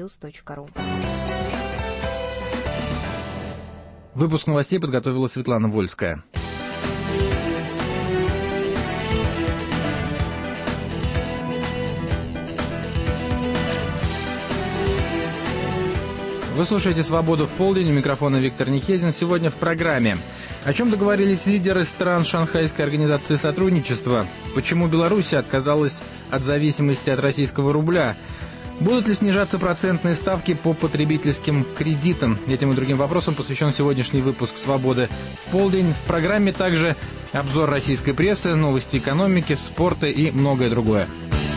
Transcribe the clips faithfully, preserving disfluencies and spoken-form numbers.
плюс точка ру. Выпуск новостей подготовила Светлана Вольская. Вы слушаете «Свободу в полдень», у микрофона Виктор Нехезин. Сегодня в программе. О чем договорились лидеры стран Шанхайской организации сотрудничества? Почему Беларусь отказалась от зависимости от российского рубля? Будут ли снижаться процентные ставки по потребительским кредитам? Этим и другим вопросам посвящен сегодняшний выпуск «Свободы в полдень». В программе также обзор российской прессы, новости экономики, спорта и многое другое.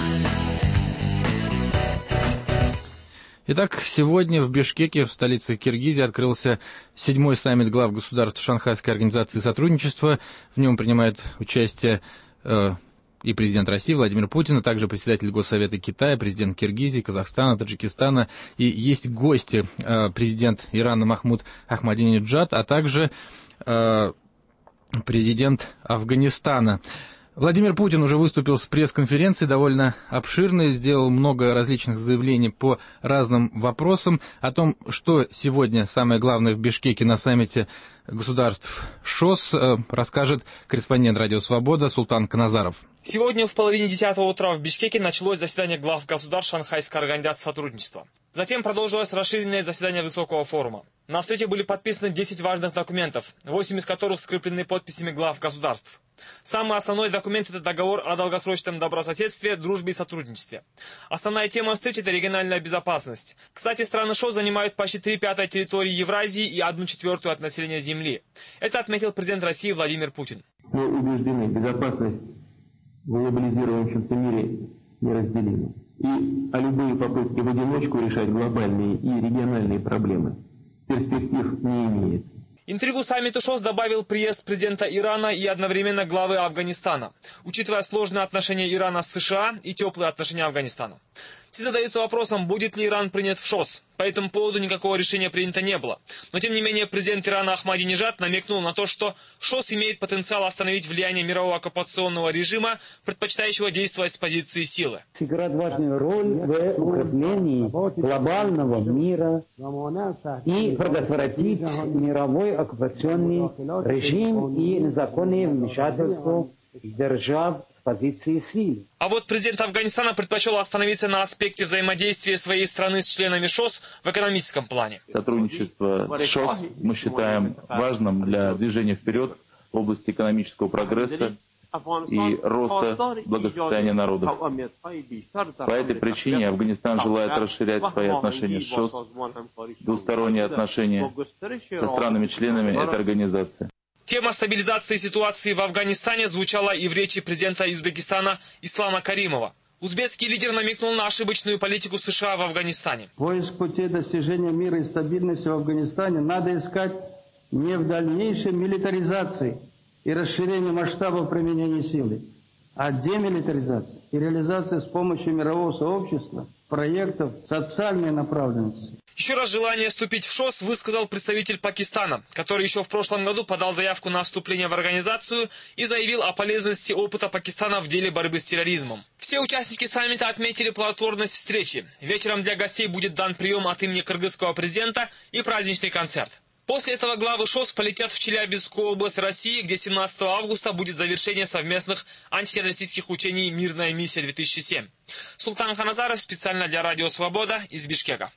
Итак, сегодня в Бишкеке, в столице Киргизии, открылся седьмой саммит глав государств Шанхайской организации сотрудничества. В нем принимают участие э, и президент России Владимир Путин, а также председатель Госсовета Китая, президент Киргизии, Казахстана, Таджикистана. И есть гости, э, президент Ирана Махмуд Ахмадинеджад, а также э, президент Афганистана. Владимир Путин уже выступил с пресс-конференцией, довольно обширной, сделал много различных заявлений по разным вопросам. О том, что сегодня самое главное в Бишкеке на саммите государств ШОС, расскажет корреспондент «Радио Свобода» Султан Каназаров. Сегодня в половине десятого утра в Бишкеке началось заседание глав государств Шанхайской организации сотрудничества. Затем продолжилось расширенное заседание высокого форума. На встрече были подписаны десять важных документов, восемь из которых скреплены подписями глав государств. Самый основной документ – это договор о долгосрочном добрососедстве, дружбе и сотрудничестве. Основная тема встречи – это региональная безопасность. Кстати, страны ШОС занимают почти три пятых территории Евразии и одну четвертую от населения Земли. Это отметил президент России Владимир Путин. Мы убеждены, безопасность в глобализирующемся мире неразделима. И а любые попытки в одиночку решать глобальные и региональные проблемы перспектив не имеет. Интригу саммиту ШОС добавил приезд президента Ирана и одновременно главы Афганистана, учитывая сложные отношения Ирана с США и теплые отношения Афганистана. Все задаются вопросом, будет ли Иран принят в ШОС. По этому поводу никакого решения принято не было. Но тем не менее президент Ирана Ахмадинеджад намекнул на то, что ШОС имеет потенциал остановить влияние мирового оккупационного режима, предпочитающего действовать с позиции силы. Сыграть важную роль в укреплении глобального мира и предотвратить мировой оккупационный режим и незаконное вмешательство держав с позиции силы. А вот президент Афганистана предпочел остановиться на аспекте взаимодействия своей страны с членами ШОС в экономическом плане. Сотрудничество с ШОС мы считаем важным для движения вперед в области экономического прогресса и роста благосостояния народов. По этой причине Афганистан желает расширять свои отношения с ШОС, двусторонние отношения со странами-членами этой организации. Тема стабилизации ситуации в Афганистане звучала и в речи президента Узбекистана Ислама Каримова. Узбекский лидер намекнул на ошибочную политику США в Афганистане. Поиск путей достижения мира и стабильности в Афганистане надо искать не в дальнейшей милитаризации и расширении масштабов применения силы, а демилитаризации и реализации с помощью мирового сообщества проектов социальной направленности. Еще раз желание вступить в ШОС высказал представитель Пакистана, который еще в прошлом году подал заявку на вступление в организацию и заявил о полезности опыта Пакистана в деле борьбы с терроризмом. Все участники саммита отметили плодотворность встречи. Вечером для гостей будет дан прием от имени кыргызского президента и праздничный концерт. После этого главы ШОС полетят в Челябинскую область России, где семнадцатого августа будет завершение совместных антитеррористических учений «Мирная миссия-две тысячи семь». Султан Каназаров специально для Радио Свобода из Бишкека.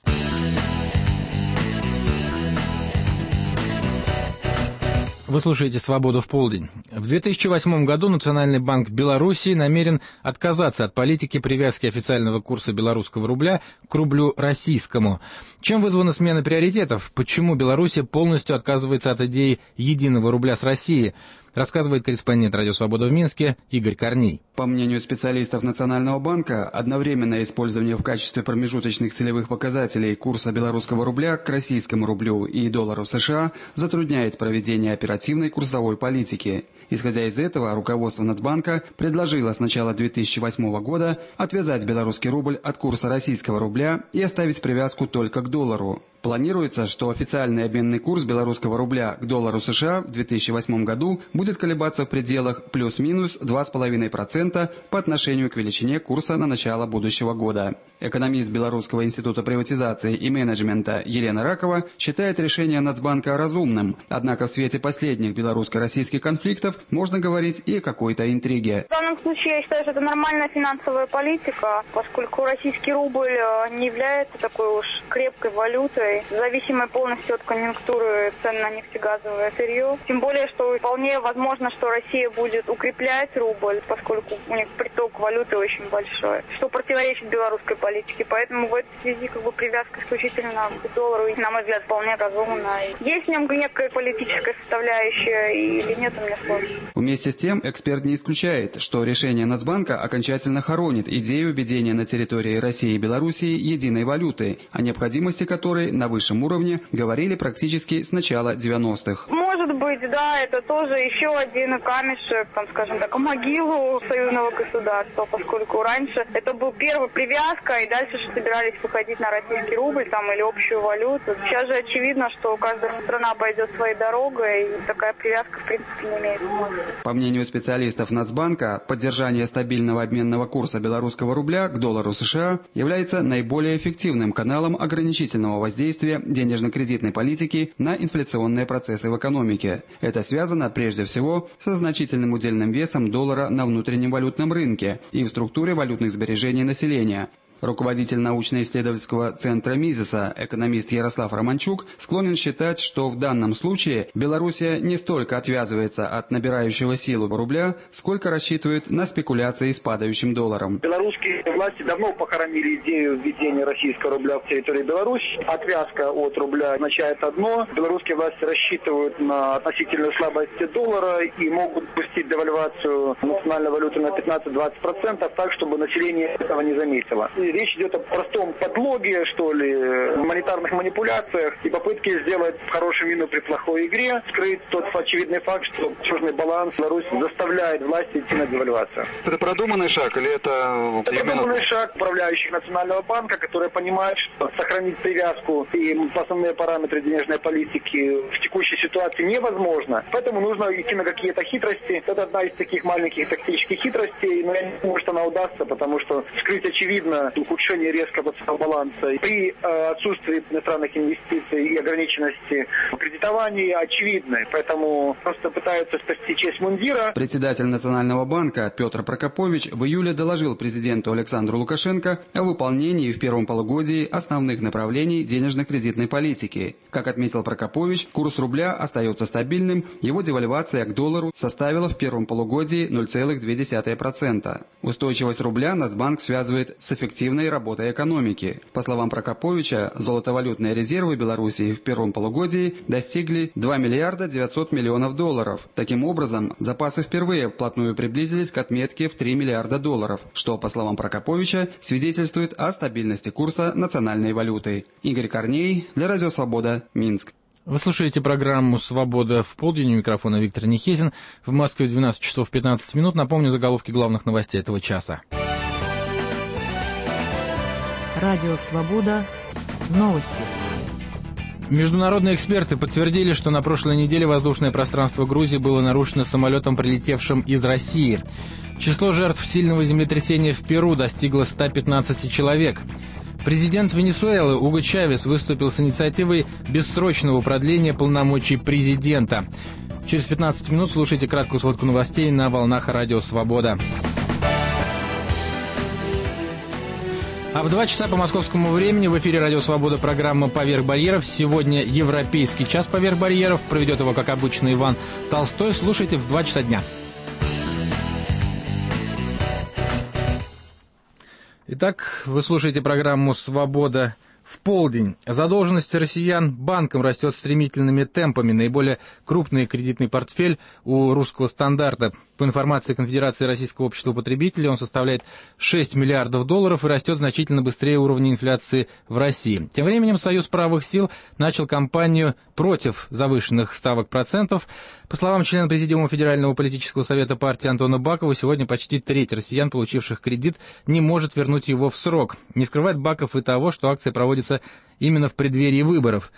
Вы слушаете «Свободу в полдень». В две тысячи восьмом году Национальный банк Белоруссии намерен отказаться от политики привязки официального курса белорусского рубля к рублю российскому. Чем вызвана смена приоритетов? Почему Белоруссия полностью отказывается от идеи единого рубля с Россией? Рассказывает корреспондент «Радио Свобода» в Минске Игорь Корней. По мнению специалистов Национального банка, одновременное использование в качестве промежуточных целевых показателей курса белорусского рубля к российскому рублю и доллару США затрудняет проведение оперативной курсовой политики. Исходя из этого, руководство Нацбанка предложило с начала две тысячи восьмого года отвязать белорусский рубль от курса российского рубля и оставить привязку только к доллару. Планируется, что официальный обменный курс белорусского рубля к доллару США в две тысячи восьмом году будет колебаться в пределах плюс-минус два с половиной процента по отношению к величине курса на начало будущего года. Экономист Белорусского института приватизации и менеджмента Елена Ракова считает решение Нацбанка разумным. Однако в свете последних белорусско-российских конфликтов можно говорить и о какой-то интриге. В данном случае я считаю, что это нормальная финансовая политика, поскольку российский рубль не является такой уж крепкой валютой, зависимой полностью от конъюнктуры цен на нефтегазовое сырье. Тем более, что вполне возможно, что Россия будет укреплять рубль, поскольку у них приток валюты очень большой, что противоречит белорусской политике. Поэтому в этой связи как бы привязка исключительно к доллару, на мой взгляд, вполне разумна. Есть в нем некая политическая составляющая или нет, у меня сложно. Вместе с тем, эксперт не исключает, что решение Нацбанка окончательно хоронит идею введения на территории России и Белоруссии единой валюты, о необходимости которой на высшем уровне говорили практически с начала девяностых. Может быть, да, это тоже еще один камешек, там, скажем так, в могилу союзного государства, поскольку раньше это был первая привязка, и дальше же собирались выходить на российский рубль там, или общую валюту. Сейчас же очевидно, что каждая страна пойдет своей дорогой, и такая привязка, в принципе, не имеет смысла. По мнению специалистов Нацбанка, поддержание стабильного обменного курса белорусского рубля к доллару США является наиболее эффективным каналом ограничительного воздействия денежно-кредитной политики на инфляционные процессы в экономике. Это связано прежде всего со значительным удельным весом доллара на внутреннем валютном рынке и в структуре валютных сбережений населения. Руководитель научно-исследовательского центра Мизеса, экономист Ярослав Романчук, склонен считать, что в данном случае Белоруссия не столько отвязывается от набирающего силу рубля, сколько рассчитывает на спекуляции с падающим долларом. Белорусские власти давно похоронили идею введения российского рубля в территории Беларуси. Отвязка от рубля означает одно. Белорусские власти рассчитывают на относительную слабость доллара и могут пустить девальвацию национальной валюты на пятнадцать-двадцать процентов так, чтобы население этого не заметило. Речь идет о простом подлоге, что ли, монетарных манипуляциях и попытке сделать хорошую мину при плохой игре, скрыть тот очевидный факт, что чужный баланс Беларусь заставляет власти идти на девальвацию. Это продуманный шаг или это... Это продуманный шаг управляющих Национального банка, которые понимают, что сохранить привязку и основные параметры денежной политики в текущей ситуации невозможно. Поэтому нужно идти на какие-то хитрости. Это одна из таких маленьких тактических хитростей, но я не думаю, что она удастся, потому что скрыть очевидно ухудшение резкого баланса при э, отсутствии иностранных инвестиций и ограниченности в кредитовании очевидны. Поэтому просто пытаются спасти честь мундира. Председатель Национального банка Петр Прокопович в июле доложил президенту Александру Лукашенко о выполнении в первом полугодии основных направлений денежно-кредитной политики. Как отметил Прокопович, курс рубля остается стабильным, его девальвация к доллару составила в первом полугодии ноль целых две десятых процента. Устойчивость рубля Нацбанк связывает с эффективной работой экономики. По словам Прокоповича, золотовалютные резервы Белоруссии в первом полугодии достигли два миллиарда девятьсот миллионов долларов. Таким образом, запасы впервые вплотную приблизились к отметке в три миллиарда долларов, что, по словам Прокоповича, свидетельствует о стабильности курса национальной валюты. Игорь Корней, для Радио Свобода, Минск. Вы слушаете программу «Свобода в полдень». У микрофона Виктор Нехизин. В Москве двенадцать часов пятнадцать минут. Напомню заголовки главных новостей этого часа. Радио «Свобода». Новости. Международные эксперты подтвердили, что на прошлой неделе воздушное пространство Грузии было нарушено самолетом, прилетевшим из России. Число жертв сильного землетрясения в Перу достигло ста пятнадцати человек. Президент Венесуэлы Уго Чавес выступил с инициативой бессрочного продления полномочий президента. Через пятнадцать минут слушайте краткую сводку новостей на волнах Радио «Свобода». А в два часа по московскому времени в эфире «Радио Свобода» программа «Поверх барьеров». Сегодня европейский час «Поверх барьеров». Проведет его, как обычно, Иван Толстой. Слушайте в два часа дня. Итак, вы слушаете программу «Свобода в полдень». Задолженность россиян банкам растет стремительными темпами. Наиболее крупный кредитный портфель у русского стандарта. По информации Конфедерации Российского общества потребителей, он составляет шесть миллиардов долларов и растет значительно быстрее уровня инфляции в России. Тем временем Союз правых сил начал кампанию против завышенных ставок процентов. По словам члена Президиума Федерального политического совета партии Антона Бакова, сегодня почти треть россиян, получивших кредит, не может вернуть его в срок. Не скрывает Баков и того, что акция проводится именно в преддверии выборов.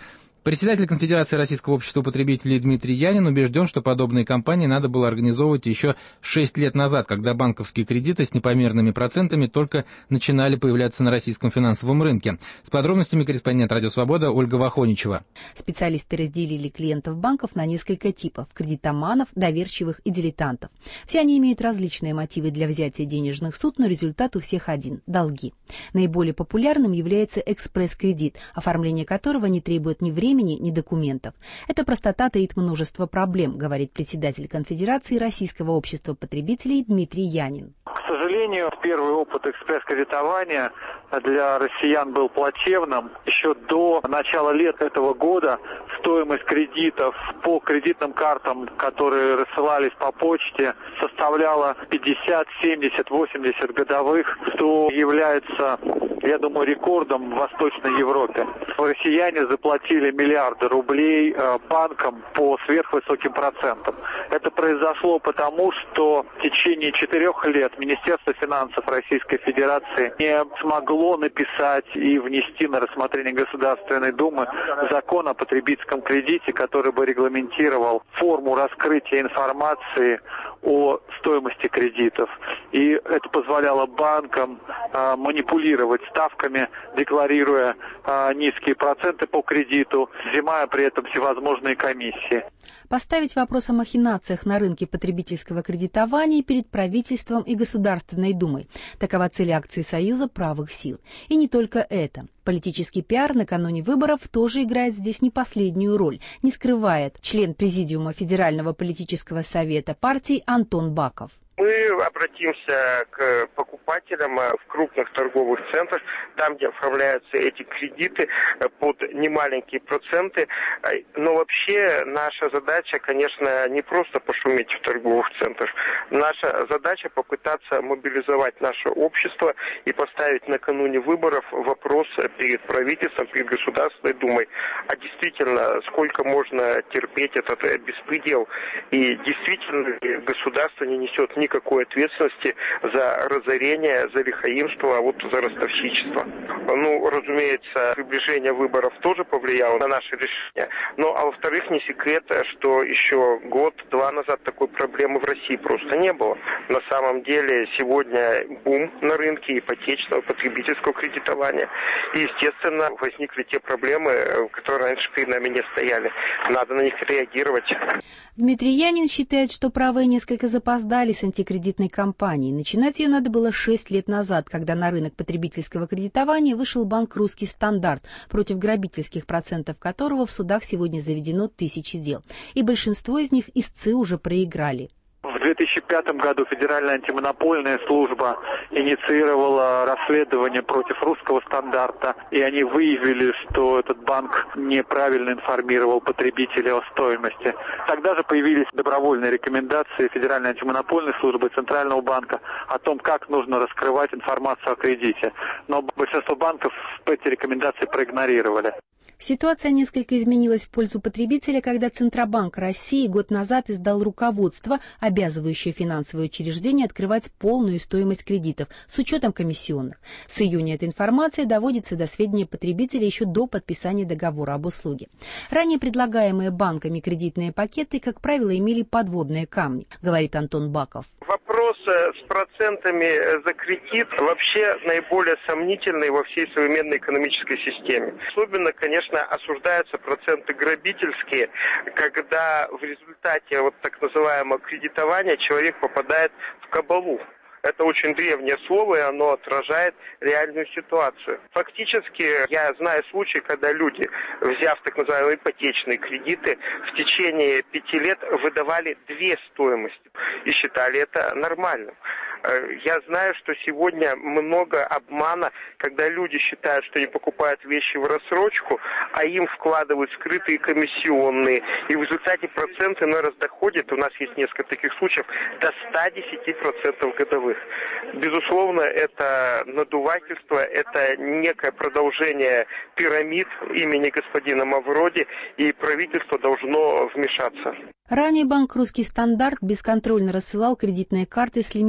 Председатель Конфедерации Российского общества потребителей Дмитрий Янин убежден, что подобные кампании надо было организовывать еще шесть лет назад, когда банковские кредиты с непомерными процентами только начинали появляться на российском финансовом рынке. С подробностями корреспондент «Радио Свобода» Ольга Вахоничева. Специалисты разделили клиентов банков на несколько типов – кредитоманов, доверчивых и дилетантов. Все они имеют различные мотивы для взятия денежных суд, но результат у всех один – долги. Наиболее популярным является экспресс-кредит, оформление которого не требует ни времени, ни документов. Эта простота таит множество проблем, говорит председатель Конфедерации Российского общества потребителей Дмитрий Янин. К сожалению, первый опыт экспресс-кредитования для россиян был плачевным. Еще до начала лет этого года стоимость кредитов по кредитным картам, которые рассылались по почте, составляла пятьдесят, семьдесят, восемьдесят годовых, что является, я думаю, рекордом в Восточной Европе. Россияне заплатили миллиарды рублей банкам по сверхвысоким процентам. Это произошло потому, что в течение четырех лет Министерство финансов Российской Федерации не смогло написать и внести на рассмотрение Государственной Думы закон о потребительском кредите, который бы регламентировал форму раскрытия информации о стоимости кредитов. И это позволяло банкам а, манипулировать ставками, декларируя а, низкие проценты по кредиту, взимая при этом всевозможные комиссии. Поставить вопрос о махинациях на рынке потребительского кредитования перед правительством и Государственной Думой. Такова цель акции Союза правых сил. И не только это. Политический пиар накануне выборов тоже играет здесь не последнюю роль, не скрывает член Президиума Федерального политического совета партии Антон Баков. Мы обратимся к покупателям в крупных торговых центрах, там, где оформляются эти кредиты под немаленькие проценты. Но вообще наша задача, конечно, не просто пошуметь в торговых центрах. Наша задача попытаться мобилизовать наше общество и поставить накануне выборов вопрос перед правительством, перед Государственной Думой. А действительно, сколько можно терпеть этот беспредел? И действительно, государство не несет ни никакой ответственности за разорение, за лихаимство, а вот за ростовщичество. Ну, разумеется, приближение выборов тоже повлияло на наше решение. Ну, а во-вторых, не секрет, что еще год-два назад такой проблемы в России просто не было. На самом деле, сегодня бум на рынке ипотечного, потребительского кредитования. И, естественно, возникли те проблемы, которые раньше перед нами не стояли. Надо на них реагировать. Дмитрий Янин считает, что правые несколько запоздали с антикредитной кампанией. Начинать ее надо было шесть лет назад, когда на рынок потребительского кредитования вышел банк «Русский стандарт», против грабительских процентов которого в судах сегодня заведено тысячи дел. И большинство из них истцы уже проиграли. В две тысячи пятом году Федеральная антимонопольная служба инициировала расследование против «Русского стандарта», и они выявили, что этот банк неправильно информировал потребителя о стоимости. Тогда же появились добровольные рекомендации Федеральной антимонопольной службы и Центрального банка о том, как нужно раскрывать информацию о кредите. Но большинство банков эти рекомендации проигнорировали. Ситуация несколько изменилась в пользу потребителя, когда Центробанк России год назад издал руководство, обязывающее финансовые учреждения открывать полную стоимость кредитов с учетом комиссионных. С июня эта информация доводится до сведения потребителя еще до подписания договора об услуге. Ранее предлагаемые банками кредитные пакеты, как правило, имели подводные камни, говорит Антон Баков. Вопрос с процентами за кредит вообще наиболее сомнительный во всей современной экономической системе. Особенно, конечно, осуждаются проценты грабительские, когда в результате вот так называемого кредитования человек попадает в кабалу. Это очень древнее слово, и оно отражает реальную ситуацию. Фактически, я знаю случаи, когда люди, взяв так называемые ипотечные кредиты, в течение пяти лет выдавали две стоимости и считали это нормальным. Я знаю, что сегодня много обмана, когда люди считают, что они покупают вещи в рассрочку, а им вкладывают скрытые комиссионные. И в результате проценты, наверное, доходят, у нас есть несколько таких случаев, до ста десяти процентов годовых. Безусловно, это надувательство, это некое продолжение пирамид имени господина Мавроди, и правительство должно вмешаться. Ранее банк «Русский стандарт» бесконтрольно рассылал кредитные карты с лимитом пятьдесят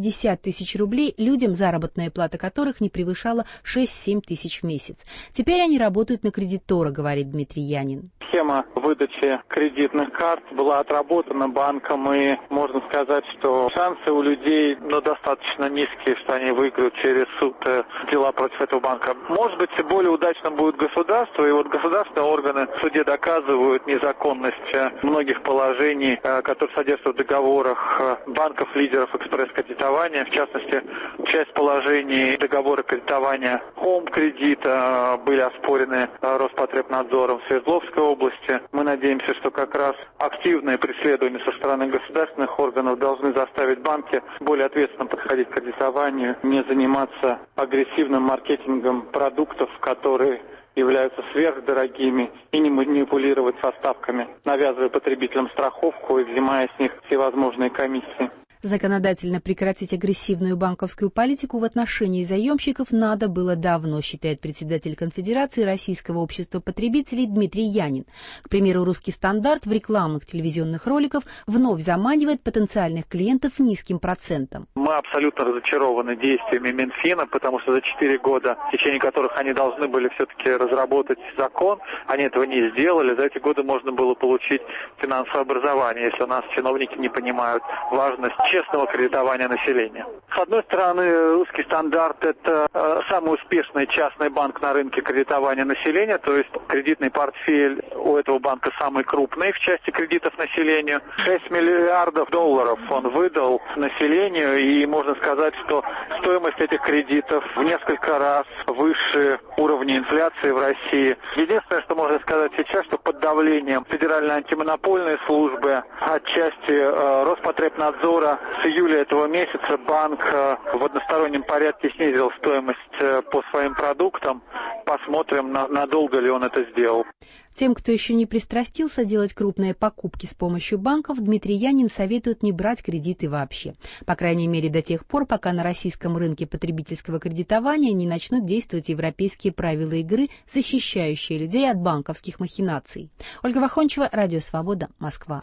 пятьдесят тысяч рублей людям, заработная плата которых не превышала шесть-семь тысяч в месяц. Теперь они работают на кредитора, говорит Дмитрий Янин. Схема выдачи кредитных карт была отработана банком, и можно сказать, что шансы у людей ну, достаточно низкие, что они выиграют через суд дела против этого банка. Может быть, более удачным будет государство, и вот государственные органы в суде доказывают незаконность многих положений, которые содержатся в договорах банков-лидеров экспресс-кредитования. В частности, часть положений договора кредитования Хоум-кредита были оспорены Роспотребнадзором в Свердловской области. Мы надеемся, что как раз активные преследования со стороны государственных органов должны заставить банки более ответственно подходить к кредитованию, не заниматься агрессивным маркетингом продуктов, которые являются сверхдорогими, и не манипулировать со ставками, навязывая потребителям страховку и взимая с них всевозможные комиссии. Законодательно прекратить агрессивную банковскую политику в отношении заемщиков надо было давно, считает председатель Конфедерации Российского общества потребителей Дмитрий Янин. К примеру, «Русский стандарт» в рекламных телевизионных роликах вновь заманивает потенциальных клиентов низким процентом. Мы абсолютно разочарованы действиями Минфина, потому что за четыре года, в течение которых они должны были все-таки разработать закон, они этого не сделали. За эти годы можно было получить финансовое образование, если у нас чиновники не понимают важность честного кредитования населения. С одной стороны, «Русский стандарт» — это э, самый успешный частный банк на рынке кредитования населения, то есть кредитный портфель у этого банка самый крупный в части кредитов населению. шесть миллиардов долларов он выдал населению, и можно сказать, что стоимость этих кредитов в несколько раз выше уровня инфляции в России. Единственное, что можно сказать сейчас, что под давлением Федеральной антимонопольной службы, отчасти э, Роспотребнадзора, с июля этого месяца банк в одностороннем порядке снизил стоимость по своим продуктам. Посмотрим, надолго ли он это сделал. Тем, кто еще не пристрастился делать крупные покупки с помощью банков, Дмитрий Янин советует не брать кредиты вообще. По крайней мере, до тех пор, пока на российском рынке потребительского кредитования не начнут действовать европейские правила игры, защищающие людей от банковских махинаций. Ольга Вахончева, Радио Свобода, Москва.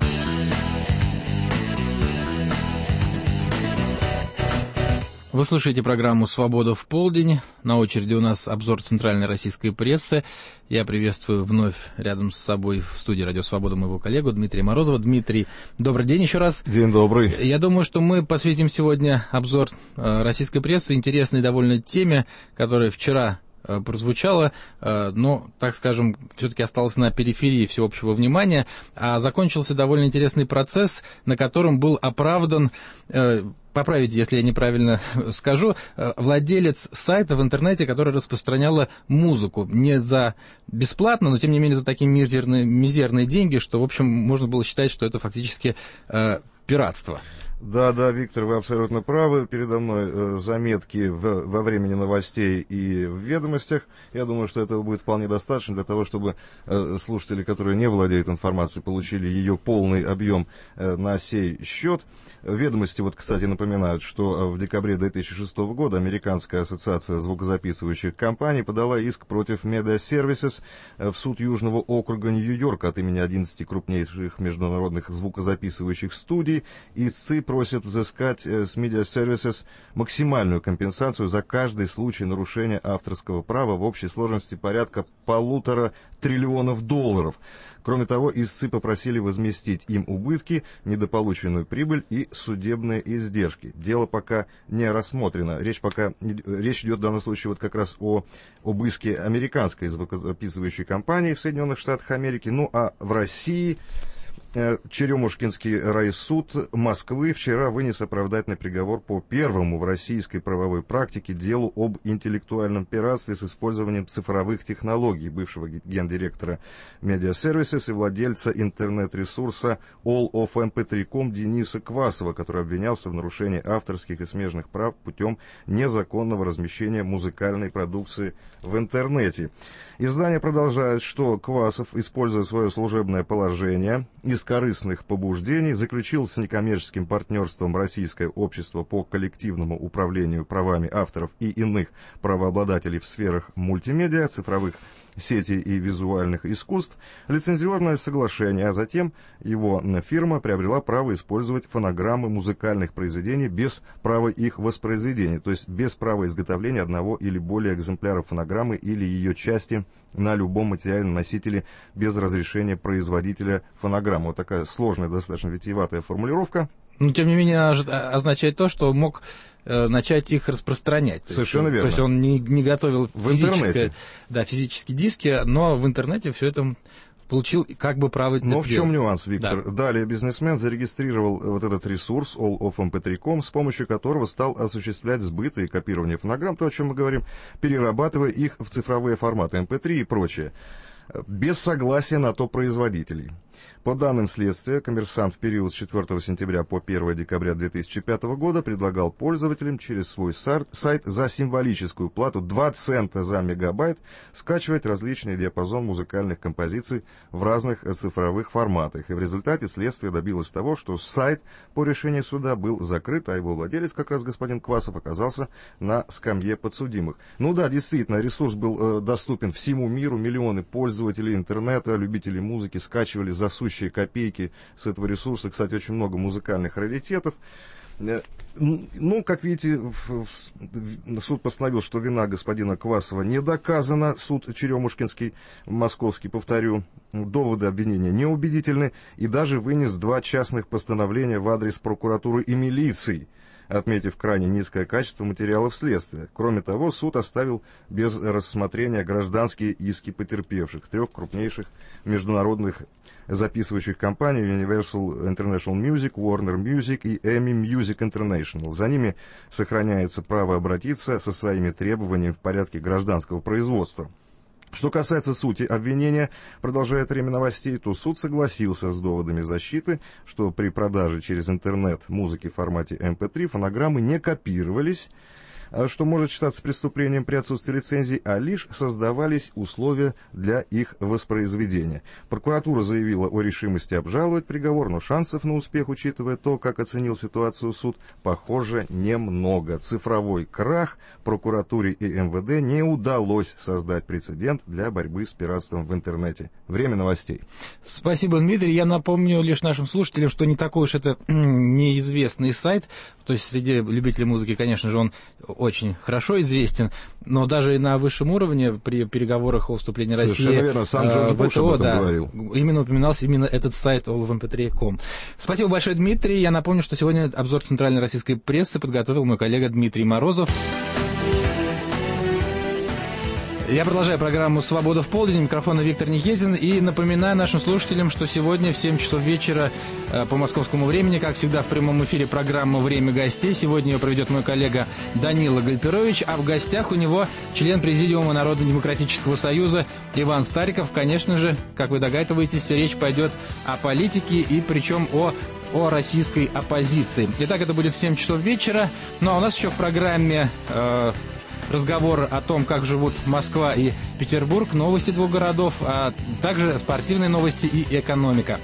Вы слушаете программу «Свобода в полдень». На очереди у нас обзор центральной российской прессы. Я приветствую вновь рядом с собой в студии «Радио Свобода» моего коллегу Дмитрия Морозова. Дмитрий, добрый день еще раз. День добрый. Я думаю, что мы посвятим сегодня обзор российской прессы интересной довольно теме, которая вчера прозвучало, но, так скажем, все-таки осталось на периферии всеобщего внимания, а закончился довольно интересный процесс, на котором был оправдан, поправите, если я неправильно скажу, владелец сайта в интернете, который распространяла музыку не за бесплатно, но, тем не менее, за такие мизерные, мизерные деньги, что, в общем, можно было считать, что это фактически э, пиратство. Да, да, Виктор, вы абсолютно правы. Передо мной э, заметки в, во времени новостей и в ведомостях. Я думаю, что этого будет вполне достаточно для того, чтобы э, слушатели, которые не владеют информацией, получили ее полный объем э, на сей счет. Ведомости, вот, кстати, напоминают, что в декабре две тысячи шестого года Американская ассоциация звукозаписывающих компаний подала иск против Media Services в суд Южного округа Нью-Йорка от имени одиннадцати крупнейших международных звукозаписывающих студий. Истцы просят взыскать с Media Services максимальную компенсацию за каждый случай нарушения авторского права в общей сложности порядка полутора триллионов долларов. Кроме того, истцы попросили возместить им убытки, недополученную прибыль и судебные издержки. Дело пока не рассмотрено. Речь, пока, речь идет в данном случае вот как раз о, об иске американской звукозаписывающей компании в Соединенных Штатах Америки. Ну а в России Черемушкинский райсуд Москвы вчера вынес оправдательный приговор по первому в российской правовой практике делу об интеллектуальном пиратстве с использованием цифровых технологий бывшего гендиректора Media Services и владельца интернет-ресурса all of эм пи три точка ком Дениса Квасова, который обвинялся в нарушении авторских и смежных прав путем незаконного размещения музыкальной продукции в интернете. Издание продолжает, что Квасов, используя свое служебное положение, из корыстных побуждений заключил с некоммерческим партнерством Российское общество по коллективному управлению правами авторов и иных правообладателей в сферах мультимедиа, цифровых сети и визуальных искусств лицензионное соглашение, а затем его фирма приобрела право использовать фонограммы музыкальных произведений без права их воспроизведения, то есть без права изготовления одного или более экземпляров фонограммы или ее части на любом материальном носителе без разрешения производителя фонограммы. Вот такая сложная, достаточно витиеватая формулировка. Но, тем не менее, означает то, что мог э, начать их распространять. Совершенно то есть, верно. То есть он не, не готовил в интернете. Да, физические диски, но в интернете все это получил как бы право. Но в чем делать. нюанс, Виктор? Да. Далее бизнесмен зарегистрировал вот этот ресурс all of эм пи три точка ком, с помощью которого стал осуществлять сбыт и копирование фонограмм, то, о чем мы говорим, перерабатывая их в цифровые форматы эм пи три и прочее, без согласия на то производителей. По данным следствия, «Коммерсант» в период с четвёртого сентября по первого декабря две тысячи пятого года предлагал пользователям через свой сайт за символическую плату два цента за мегабайт скачивать различный диапазон музыкальных композиций в разных цифровых форматах. И в результате следствие добилось того, что сайт по решению суда был закрыт, а его владелец, как раз господин Квасов, оказался на скамье подсудимых. Ну да, действительно, ресурс был э, доступен всему миру, миллионы пользователей интернета, любителей музыки скачивали за сущие копейки с этого ресурса. Кстати, очень много музыкальных раритетов. Ну, как видите, суд постановил, что вина господина Квасова не доказана. Суд Черемушкинский, московский, повторю, доводы обвинения неубедительны, и даже вынес два частных постановления в адрес прокуратуры и милиции, отметив крайне низкое качество материалов следствия. Кроме того, суд оставил без рассмотрения гражданские иски потерпевших трех крупнейших международных записывающих компаний Universal International Music, Warner Music и Emi Music International. За ними сохраняется право обратиться со своими требованиями в порядке гражданского производства. Что касается сути обвинения, продолжает время новостей, то суд согласился с доводами защиты, что при продаже через интернет музыки в формате эм пи три фонограммы не копировались, что может считаться преступлением при отсутствии лицензий, а лишь создавались условия для их воспроизведения. Прокуратура заявила о решимости обжаловать приговор, но шансов на успех, учитывая то, как оценил ситуацию суд, похоже, немного. Цифровой крах прокуратуре и эм вэ дэ не удалось создать прецедент для борьбы с пиратством в интернете. Время новостей. Спасибо, Дмитрий. Я напомню лишь нашим слушателям, что не такой уж это неизвестный сайт. То есть среди любителей музыки, конечно же, он очень хорошо известен, но даже и на высшем уровне при переговорах о вступлении России верно. Сам Джордж в Буш об этом да, говорил. Именно упоминался именно этот сайт all of эм пи три точка ком. Спасибо большое, Дмитрий. Я напомню, что сегодня обзор центральной российской прессы подготовил мой коллега Дмитрий Морозов. Я продолжаю программу «Свобода в полдень». Микрофон Виктор Никезин. И напоминаю нашим слушателям, что сегодня в семь часов вечера э, по московскому времени, как всегда, в прямом эфире программа «Время гостей». Сегодня ее проведет мой коллега Данила Гальперович, а в гостях у него член Президиума Народно-демократического союза Иван Стариков. Конечно же, как вы догадываетесь, речь пойдет о политике, и причем о о российской оппозиции. Итак, это будет в семь часов вечера. Ну а у нас еще в программе э, разговор о том, как живут Москва и Петербург, новости двух городов, а также спортивные новости и экономика.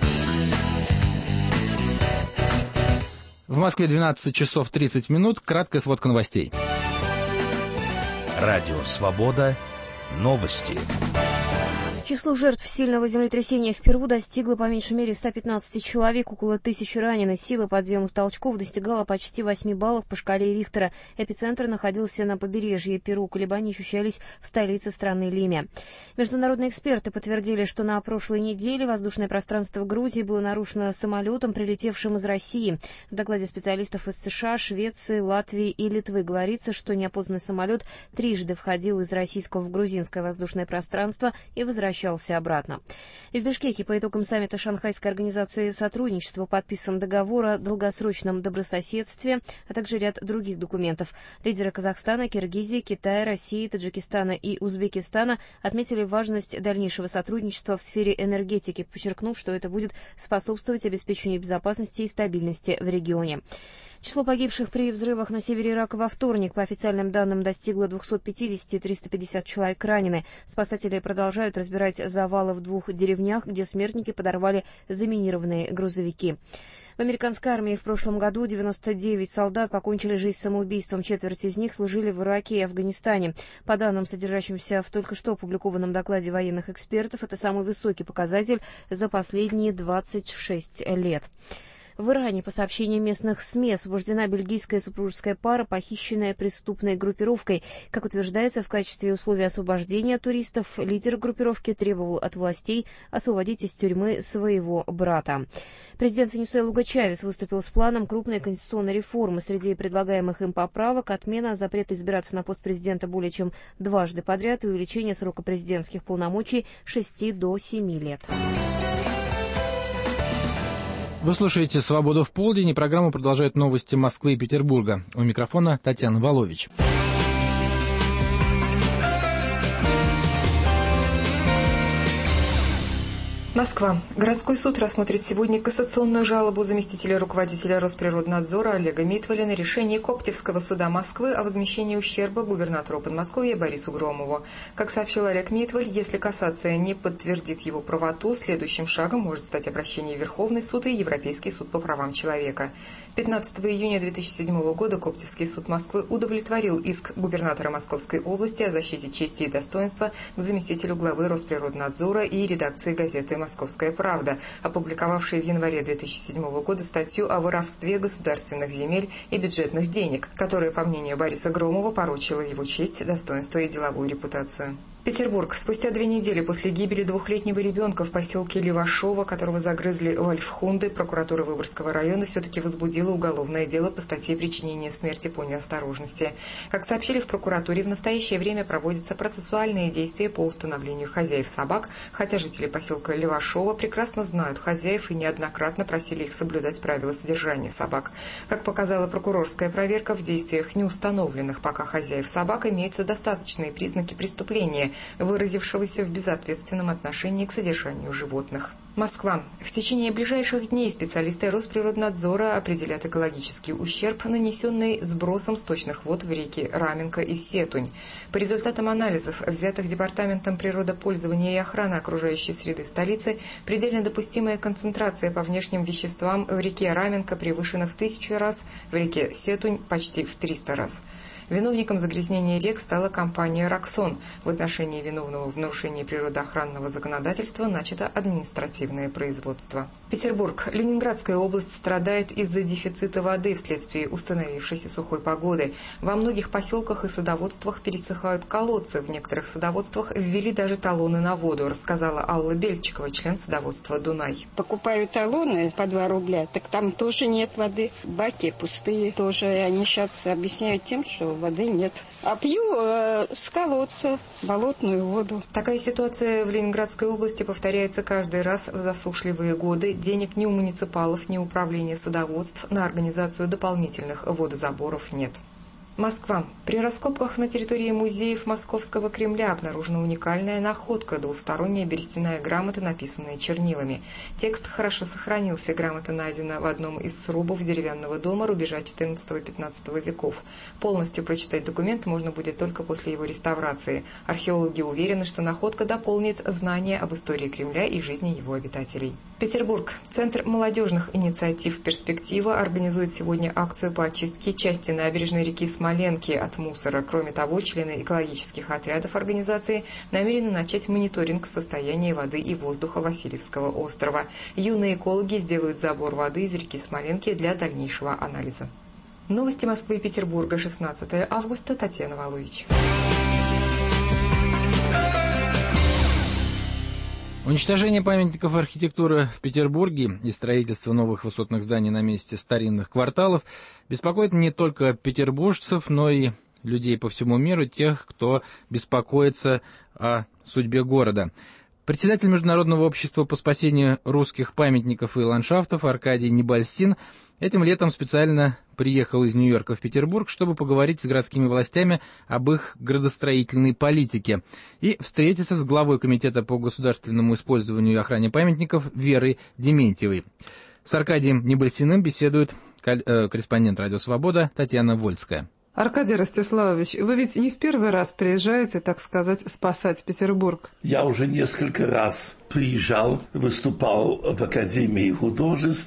В Москве двенадцать часов тридцать минут. Краткая сводка новостей. Радио «Свобода». Новости. Число жертв сильного землетрясения в Перу достигло по меньшей мере ста пятнадцати человек, около тысячи ранены. Сила подземных толчков достигала почти восьми баллов по шкале Рихтера. Эпицентр находился на побережье Перу. Колебания ощущались в столице страны Лиме. Международные эксперты подтвердили, что на прошлой неделе воздушное пространство Грузии было нарушено самолетом, прилетевшим из России. В докладе специалистов из США, Швеции, Латвии и Литвы говорится, что неопознанный самолет трижды входил из российского в грузинское воздушное пространство и возвращался обратно. И в Бишкеке по итогам саммита Шанхайской организации сотрудничества подписан договор о долгосрочном добрососедстве, а также ряд других документов. Лидеры Казахстана, Киргизии, Китая, России, Таджикистана и Узбекистана отметили важность дальнейшего сотрудничества в сфере энергетики, подчеркнув, что это будет способствовать обеспечению безопасности и стабильности в регионе. Число погибших при взрывах на севере Ирака во вторник, по официальным данным, достигло двухсот пятидесяти, триста пятьдесят человек ранены. Спасатели продолжают разбирать завалы в двух деревнях, где смертники подорвали заминированные грузовики. В В американской армии в прошлом году девяносто девять солдат покончили жизнь самоубийством. Четверть из них служили в Ираке и Афганистане. По данным, содержащимся в только что опубликованном докладе военных экспертов, это самый высокий показатель за последние двадцать шесть лет. В Иране, по сообщениям местных СМИ, освобождена бельгийская супружеская пара, похищенная преступной группировкой. Как утверждается, в качестве условия освобождения туристов лидер группировки требовал от властей освободить из тюрьмы своего брата. Президент Венесуэлы Уго Чавес выступил с планом крупной конституционной реформы. Среди предлагаемых им поправок отмена запрета избираться на пост президента более чем дважды подряд и увеличение срока президентских полномочий с шести до семи лет. Вы слушаете «Свободу в полдень», и программу продолжают новости Москвы и Петербурга. У микрофона Татьяна Волович. Москва. Городской суд рассмотрит сегодня кассационную жалобу заместителя руководителя Росприроднадзора Олега Митваля на решение Коптевского суда Москвы о возмещении ущерба губернатору Подмосковья Борису Громову. Как сообщил Олег Митваль, если кассация не подтвердит его правоту, следующим шагом может стать обращение в Верховный суд и Европейский суд по правам человека. пятнадцатого июня две тысячи седьмого года Коптевский суд Москвы удовлетворил иск губернатора Московской области о защите чести и достоинства к заместителю главы Росприроднадзора и редакции газеты «Московская правда», опубликовавшей в январе две тысячи седьмого года статью о воровстве государственных земель и бюджетных денег, которая, по мнению Бориса Громова, порочила его честь, достоинство и деловую репутацию. Петербург. Спустя две недели после гибели двухлетнего ребенка в поселке Левашово, которого загрызли вольфхунды, прокуратура Выборгского района все-таки возбудила уголовное дело по статье «Причинение смерти по неосторожности». Как сообщили в прокуратуре, в настоящее время проводятся процессуальные действия по установлению хозяев собак, хотя жители поселка Левашово прекрасно знают хозяев и неоднократно просили их соблюдать правила содержания собак. Как показала прокурорская проверка, в действиях неустановленных пока хозяев собак имеются достаточные признаки преступления, выразившегося в безответственном отношении к содержанию животных. Москва. В течение ближайших дней специалисты Росприроднадзора определят экологический ущерб, нанесенный сбросом сточных вод в реки Раменка и Сетунь. По результатам анализов, взятых Департаментом природопользования и охраны окружающей среды столицы, предельно допустимая концентрация по внешним веществам в реке Раменка превышена в тысячу раз, в реке Сетунь почти в триста раз. Виновником загрязнения рек стала компания «Роксон». В отношении виновного в нарушении природоохранного законодательства начато административное производство. Петербург. Ленинградская область страдает из-за дефицита воды вследствие установившейся сухой погоды. Во многих поселках и садоводствах пересыхают колодцы. В некоторых садоводствах ввели даже талоны на воду, рассказала Алла Бельчикова, член садоводства «Дунай». Покупаю талоны по два рубля, так там тоже нет воды. Баки пустые тоже. Они сейчас объясняют тем, что воды нет. А пью э, с колодца болотную воду. Такая ситуация в Ленинградской области повторяется каждый раз в засушливые годы. Денег ни у муниципалов, ни у управления садоводств на организацию дополнительных водозаборов нет. Москва. При раскопках на территории музеев Московского Кремля обнаружена уникальная находка – двусторонняя берестяная грамота, написанная чернилами. Текст хорошо сохранился. Грамота найдена в одном из срубов деревянного дома рубежа четырнадцатого-пятнадцатого веков. Полностью прочитать документ можно будет только после его реставрации. Археологи уверены, что находка дополнит знания об истории Кремля и жизни его обитателей. Петербург. Центр молодежных инициатив «Перспектива» организует сегодня акцию по очистке части набережной реки Смоленки от мусора. Кроме того, члены экологических отрядов организации намерены начать мониторинг состояния воды и воздуха Васильевского острова. Юные экологи сделают забор воды из реки Смоленки для дальнейшего анализа. Новости Москвы и Петербурга, шестнадцатого августа, Татьяна Волович. Уничтожение памятников архитектуры в Петербурге и строительство новых высотных зданий на месте старинных кварталов беспокоит не только петербуржцев, но и людей по всему миру, тех, кто беспокоится о судьбе города. Председатель Международного общества по спасению русских памятников и ландшафтов Аркадий Небольсин этим летом специально приехал из Нью-Йорка в Петербург, чтобы поговорить с городскими властями об их градостроительной политике и встретиться с главой Комитета по государственному использованию и охране памятников Верой Дементьевой. С Аркадием Небольсиным беседует корреспондент «Радио Свобода» Татьяна Вольская. Аркадий Ростиславович, вы ведь не в первый раз приезжаете, так сказать, спасать Петербург. Я уже несколько раз приезжал, выступал в Академии художеств,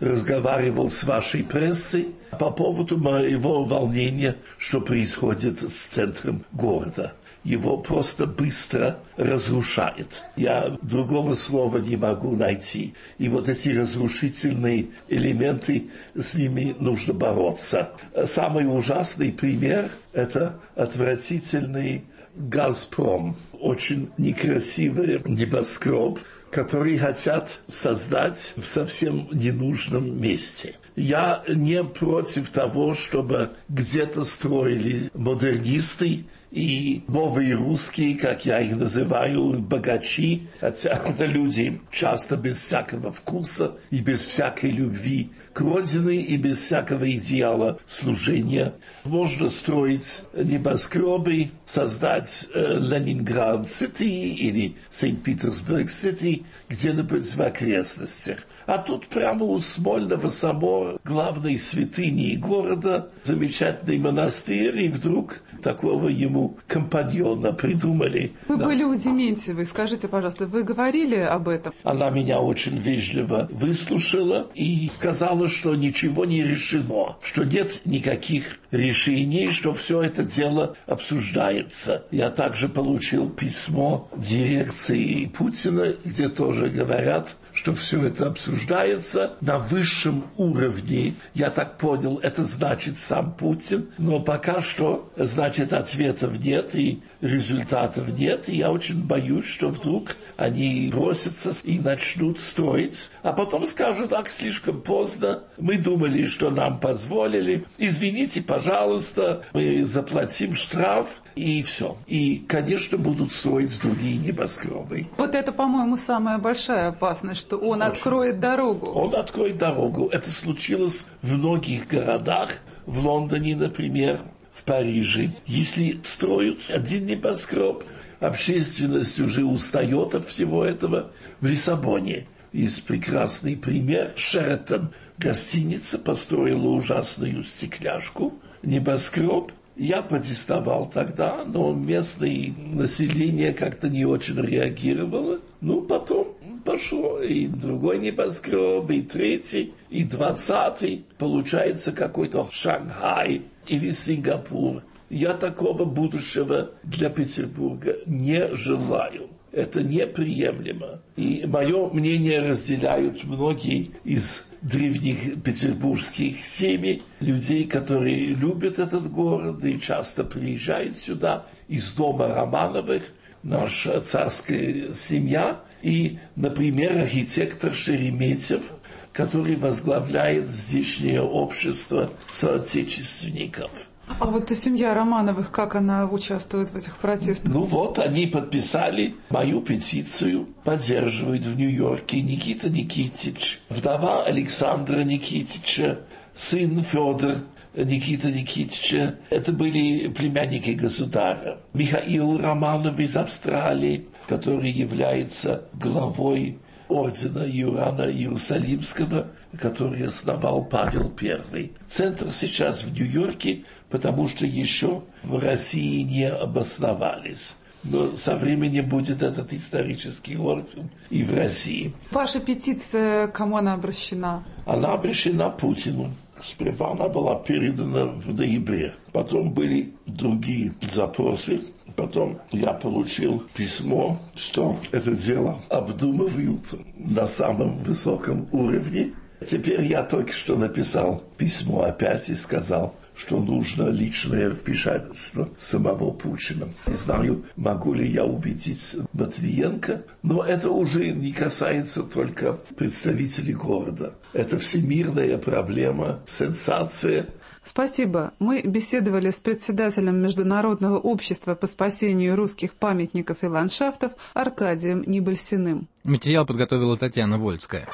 разговаривал с вашей прессой по поводу моего волнения, что происходит с центром города. Его просто быстро разрушает. Я другого слова не могу найти. И вот эти разрушительные элементы, с ними нужно бороться. Самый ужасный пример – это отвратительный «Газпром». Очень некрасивый небоскреб, который хотят создать в совсем ненужном месте. Я не против того, чтобы где-то строили модернисты и новые русские, как я их называю, богачи, хотя это люди часто без всякого вкуса и без всякой любви к родине и без всякого идеала служения. Можно строить небоскребы, создать э, Ленинград-Сити или Санкт-Петербург-Сити где-нибудь в окрестностях. А тут прямо у Смольного собора, главной святыни города, замечательный монастырь, и вдруг такого ему компаньона придумали. Вы да. были у Дементьевой, скажите, пожалуйста, вы говорили об этом? Она меня очень вежливо выслушала и сказала, что ничего не решено, что нет никаких решений, что все это дело обсуждается. Я также получил письмо дирекции Путина, где тоже говорят, что все это обсуждается на высшем уровне. Я так понял, это значит сам Путин, но пока что, значит, ответов нет и результатов нет, и я очень боюсь, что вдруг они бросятся и начнут строить, а потом скажут: ах, слишком поздно, мы думали, что нам позволили, извините, пожалуйста, мы заплатим штраф, и все. И, конечно, будут строить другие небоскребы. Вот это, по-моему, самая большая опасность, что он Очень. откроет дорогу. Он откроет дорогу. Это случилось в многих городах, в Лондоне, например, в Париже. Если строят один небоскреб, общественность уже устает от всего этого. В Лиссабоне есть прекрасный пример. Шератон, гостиница, построила ужасную стекляшку, небоскреб. Я протестовал тогда, но местное население как-то не очень реагировало. Ну, потом пошло и другой небоскреб, и третий, и двадцатый. Получается какой-то Шанхай или Сингапур. Я такого будущего для Петербурга не желаю. Это неприемлемо. И мое мнение разделяют многие из древних петербургских семей, людей, которые любят этот город и часто приезжают сюда из дома Романовых, наша царская семья, и, например, архитектор Шереметьев, который возглавляет здешнее общество соотечественников. А вот семья Романовых, как она участвует в этих протестах? Ну вот, они подписали мою петицию, поддерживают в Нью-Йорке Никита Никитич, вдова Александра Никитича, сын Федор Никита Никитича. Это были племянники государя. Михаил Романов из Австралии, который является главой ордена Иоанна Иерусалимского, который основал Павел Первый. Центр сейчас в Нью-Йорке, потому что еще в России не обосновались. Но со временем будет этот исторический орден и в России. Ваша петиция, кому она обращена? Она обращена Путину. Сперва она была передана в ноябре. Потом были другие запросы. Потом я получил письмо, что это дело обдумывают на самом высоком уровне. Теперь я только что написал письмо опять и сказал, что нужно личное вмешательство самого Путина. Не знаю, могу ли я убедить Матвиенко, но это уже не касается только представителей города. Это всемирная проблема, сенсация. Спасибо. Мы беседовали с председателем Международного общества по спасению русских памятников и ландшафтов Аркадием Нибольсиным. Материал подготовила Татьяна Вольская.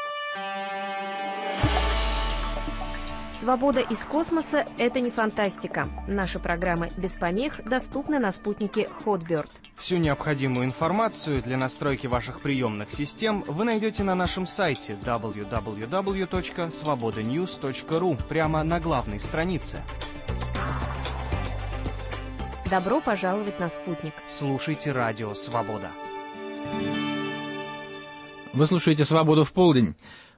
Свобода из космоса – это не фантастика. Наши программы без помех доступны на спутнике Hotbird. Всю необходимую информацию для настройки ваших приемных систем вы найдете на нашем сайте дабл ю дабл ю дабл ю точка свобода ньюс точка ру прямо на главной странице. Добро пожаловать на спутник. Слушайте радио «Свобода». Вы слушаете «Свободу в полдень».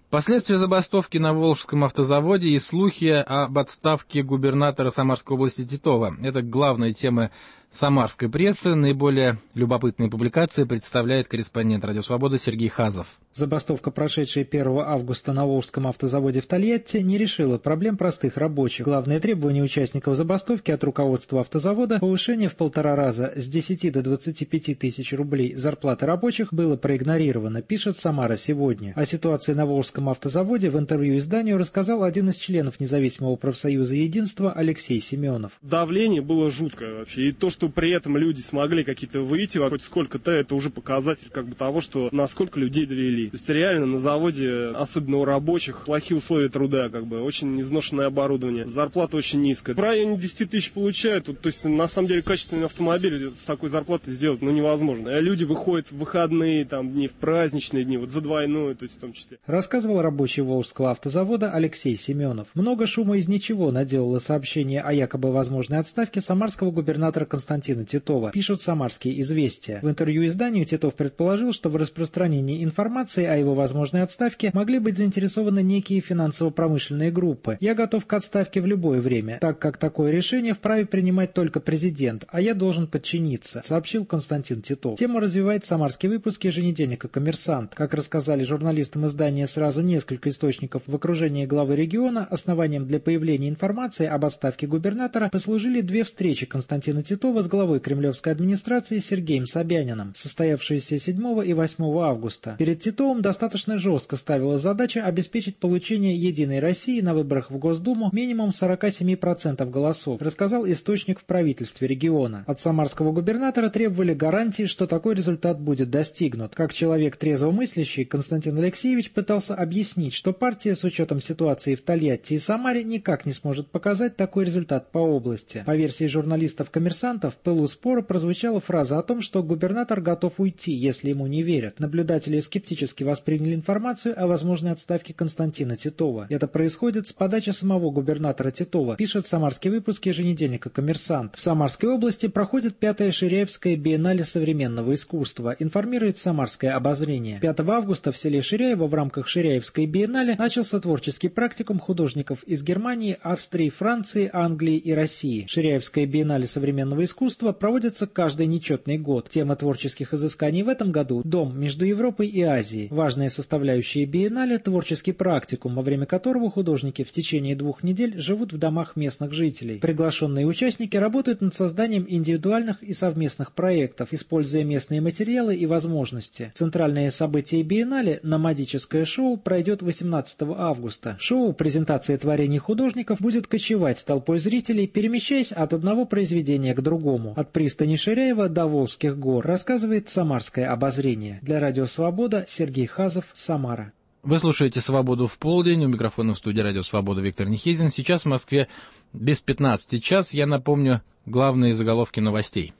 Последствия забастовки на Волжском автозаводе и слухи об отставке губернатора Самарской области Титова. Это главная тема самарской прессы. Наиболее любопытные публикации представляет корреспондент «Радио Свобода» Сергей Хазов. Забастовка, прошедшая первого августа на Волжском автозаводе в Тольятти, не решила проблем простых рабочих. Главное требование участников забастовки от руководства автозавода — повышение в полтора раза с десяти до двадцати пяти тысяч рублей зарплаты рабочих — было проигнорировано, пишет «Самара сегодня». О ситуации на Волжском автозаводе в интервью изданию рассказал один из членов независимого профсоюза «Единство» Алексей Семенов. Давление было жуткое вообще. И то, что при этом люди смогли какие-то выйти, хоть сколько-то, это уже показатель как бы того, что насколько людей довели. То есть реально на заводе, особенно у рабочих, плохие условия труда, как бы очень изношенное оборудование. Зарплата очень низкая. В районе десяти тысяч получают. То есть на самом деле качественный автомобиль с такой зарплатой сделать ну, невозможно. А люди выходят в выходные там, дни, в праздничные дни, вот за двойную, то есть в том числе. Рассказывал рабочий Волжского автозавода Алексей Семенов. Много шума из ничего наделало сообщение о якобы возможной отставке самарского губернатора Константина Титова, пишут «Самарские известия». В интервью изданию Титов предположил, что в распространении информации о его возможной отставке могли быть заинтересованы некие финансово-промышленные группы. «Я готов к отставке в любое время, так как такое решение вправе принимать только президент, а я должен подчиниться», сообщил Константин Титов. Тему развивает самарский выпуск еженедельника «Коммерсант». Как рассказали журналистам издания сразу несколько источников в окружении главы региона, основанием для появления информации об отставке губернатора послужили две встречи Константина Титова с главой кремлевской администрации Сергеем Собяниным, состоявшиеся седьмого и восьмого августа. Перед Титовым достаточно жестко ставилась задача обеспечить получение «Единой России» на выборах в Госдуму минимум сорока семи процентов голосов, рассказал источник в правительстве региона. От самарского губернатора требовали гарантии, что такой результат будет достигнут. Как человек трезвомыслящий, Константин Алексеевич пытался объяснить, что партия с учетом ситуации в Тольятти и Самаре никак не сможет показать такой результат по области. По версии журналистов-коммерсантов, в пылу спора прозвучала фраза о том, что губернатор готов уйти, если ему не верят. Наблюдатели скептически восприняли информацию о возможной отставке Константина Титова. Это происходит с подачи самого губернатора Титова, пишет самарский выпуск еженедельника «Коммерсант». В Самарской области проходит пятая Ширяевская биеннале современного искусства, информирует Самарское обозрение. пятого августа в селе Ширяево в рамках Ширяевской биеннале начался творческий практикум художников из Германии, Австрии, Франции, Англии и России. Ширяевская биеннале современного искусства проводится каждый нечетный год. Тема творческих изысканий в этом году – «Дом между Европой и Азией». Важная составляющая биеннале – творческий практикум, во время которого художники в течение двух недель живут в домах местных жителей. Приглашенные участники работают над созданием индивидуальных и совместных проектов, используя местные материалы и возможности. Центральное событие биеннале – номадическое шоу пройдет восемнадцатого августа. Шоу «Презентация творений художников» будет кочевать с толпой зрителей, перемещаясь от одного произведения к другому, от пристани Ширяева до Волжских гор, рассказывает Самарское обозрение. Для Радио Свобода Сергей Хазов, Самара. Вы слушаете «Свободу в полдень». У микрофона в студии «Радио Свобода» Виктор Нехизин. Сейчас в Москве без пятнадцати час. Я напомню главные заголовки новостей.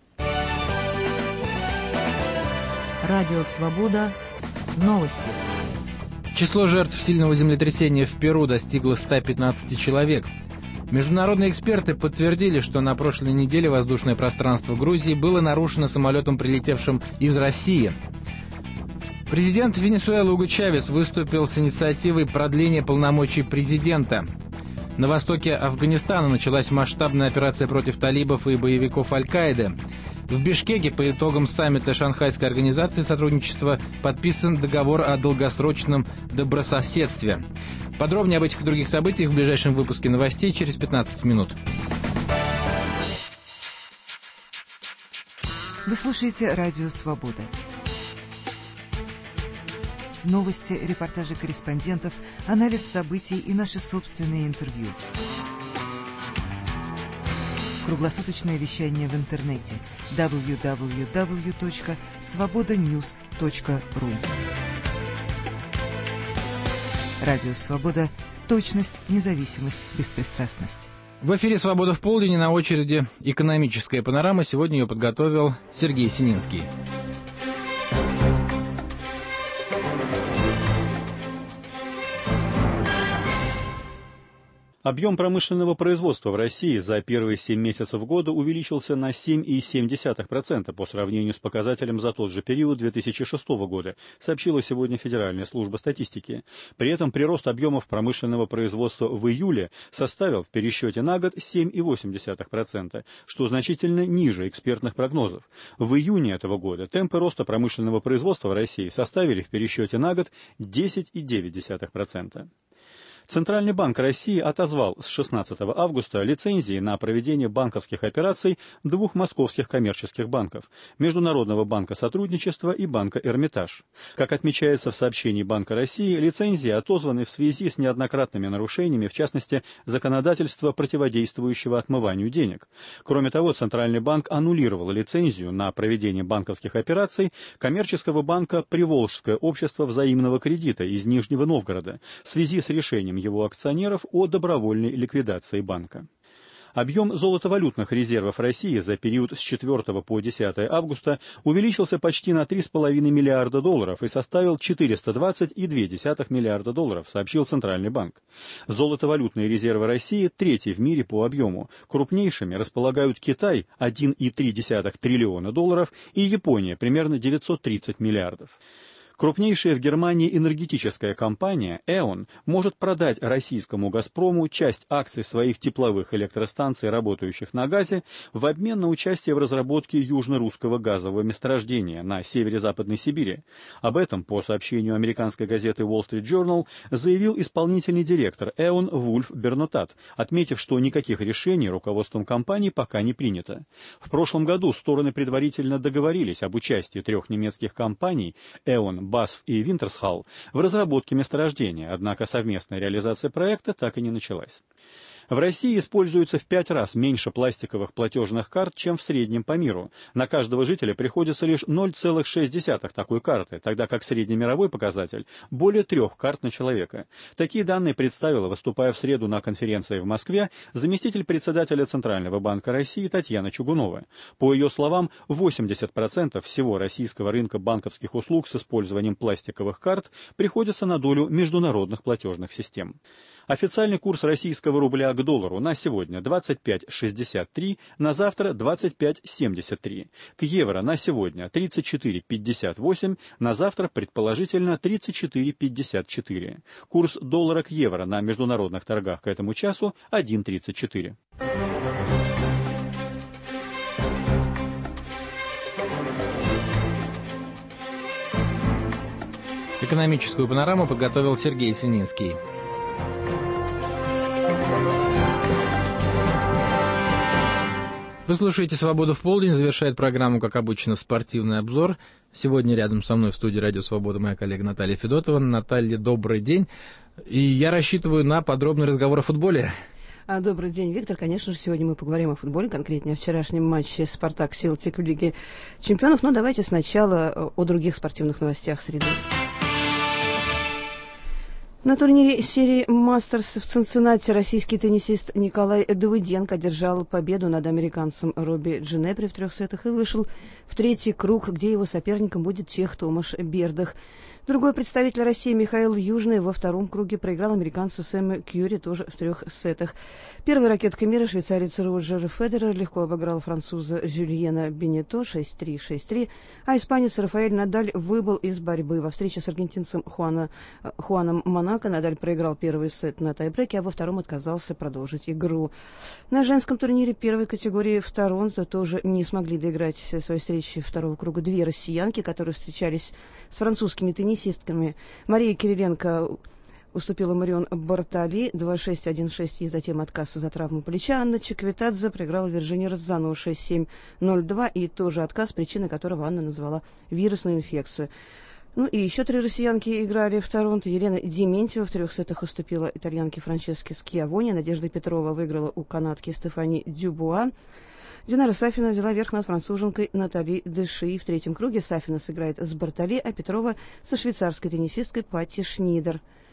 Радио Свобода. Новости. Число жертв сильного землетрясения в Перу достигло ста пятнадцати человек. Международные эксперты подтвердили, что на прошлой неделе воздушное пространство Грузии было нарушено самолетом, прилетевшим из России. Президент Венесуэлы Уго Чавес выступил с инициативой продления полномочий президента. На востоке Афганистана началась масштабная операция против талибов и боевиков Аль-Каиды. В Бишкеке по итогам саммита Шанхайской организации сотрудничества подписан договор о долгосрочном добрососедстве. Подробнее об этих и других событиях в ближайшем выпуске новостей через пятнадцать минут. Вы слушаете «Радио Свобода». Новости, репортажи корреспондентов, анализ событий и наши собственные интервью. Круглосуточное вещание в интернете дабл ю дабл ю дабл ю точка свобода ньюс точка ру. Радио Свобода. Точность, независимость, беспристрастность. В эфире «Свобода в полдень», на очереди экономическая панорама. Сегодня ее подготовил Сергей Сининский. Объем промышленного производства в России за первые семь месяцев года увеличился на семь целых семь десятых процента по сравнению с показателем за тот же период две тысячи шестого года, сообщила сегодня Федеральная служба статистики. При этом прирост объемов промышленного производства в июле составил в пересчете на год семь целых восемь десятых процента, что значительно ниже экспертных прогнозов. В июне этого года темпы роста промышленного производства в России составили в пересчете на год десять целых девять десятых процента. Центральный банк России отозвал с шестнадцатого августа лицензии на проведение банковских операций двух московских коммерческих банков – Международного банка сотрудничества и банка «Эрмитаж». Как отмечается в сообщении Банка России, лицензии отозваны в связи с неоднократными нарушениями, в частности, законодательства, противодействующего отмыванию денег. Кроме того, Центральный банк аннулировал лицензию на проведение банковских операций коммерческого банка «Приволжское общество взаимного кредита» из Нижнего Новгорода в связи с решением его акционеров о добровольной ликвидации банка. Объем золотовалютных резервов России за период с четвёртого по десятое августа увеличился почти на три целых пять десятых миллиарда долларов и составил четыреста двадцать целых две десятых миллиарда долларов, сообщил Центральный банк. Золотовалютные резервы России третьи в мире по объему. Крупнейшими располагают Китай – один целых три десятых триллиона долларов и Япония – примерно девятьсот тридцать миллиардов. Крупнейшая в Германии энергетическая компания «Э.Он» может продать российскому «Газпрому» часть акций своих тепловых электростанций, работающих на газе, в обмен на участие в разработке южно-русского газового месторождения на северо-западной Сибири. Об этом, по сообщению американской газеты Wall Street Journal, заявил исполнительный директор «Э.Он» Вульф Бернотат, отметив, что никаких решений руководством компании пока не принято. В прошлом году стороны предварительно договорились об участии трех немецких компаний «Э.Он», Басф и Винтерсхалл в разработке месторождения, однако совместная реализация проекта так и не началась. В России используется в пять раз меньше пластиковых платежных карт, чем в среднем по миру. На каждого жителя приходится лишь ноль целых шесть десятых такой карты, тогда как среднемировой показатель – более трех карт на человека. Такие данные представила, выступая в среду на конференции в Москве, заместитель председателя Центрального банка России Татьяна Чугунова. По ее словам, восемьдесят процентов всего российского рынка банковских услуг с использованием пластиковых карт приходится на долю международных платежных систем. Официальный курс российского рубля к доллару на сегодня двадцать пять шестьдесят три, на завтра двадцать пять семьдесят три. К евро на сегодня тридцать четыре пятьдесят восемь, на завтра предположительно тридцать четыре пятьдесят четыре. Курс доллара к евро на международных торгах к этому часу один тридцать четыре. Экономическую панораму подготовил Сергей Сининский. Вы слушаете «Свободу в полдень», завершает программу, как обычно, спортивный обзор. Сегодня рядом со мной в студии «Радио Свобода» моя коллега Наталья Федотова. Наталья, добрый день. И я рассчитываю на подробный разговор о футболе. Добрый день, Виктор. Конечно же, сегодня мы поговорим о футболе, конкретнее о вчерашнем матче «Спартак-Селтик» в Лиге чемпионов. Но давайте сначала о других спортивных новостях среды. На турнире серии «Мастерс» в Цинциннати российский теннисист Николай Давыденко одержал победу над американцем Робби Джинепри в трех сетах и вышел в третий круг, где его соперником будет чех Томаш Бердах. Другой представитель России Михаил Южный во втором круге проиграл американцу Сэму Кьюри тоже в трех сетах. Первой ракеткой мира швейцарец Роджер Федерер легко обыграл француза Жюльена Бенето шесть три шесть три, а испанец Рафаэль Надаль выбыл из борьбы. Во встрече с аргентинцем Хуана, Хуаном Монако Надаль проиграл первый сет на тайбреке, а во втором отказался продолжить игру. На женском турнире первой категории в Торонто тоже не смогли доиграть свои встречи второго круга две россиянки, которые встречались с французскими теннисистами. Мария Кириленко уступила Марион Бартали два шесть один шесть и затем отказ из-за травмы плеча. Анна Чиквитадзе проиграла Вирджинии Розану шесть семь ноль два и тоже отказ, причиной которого Анна назвала вирусную инфекцию. Ну и еще три россиянки играли в Торонто. Елена Дементьева в трех сетах уступила итальянке Франческе Скьявони. Надежда Петрова выиграла у канадки Стефани Дюбуа. Динара Сафина взяла верх над француженкой Натали Деши. В третьем круге Сафина сыграет с Бартали, а Петрова со швейцарской теннисисткой Патти Шнидер.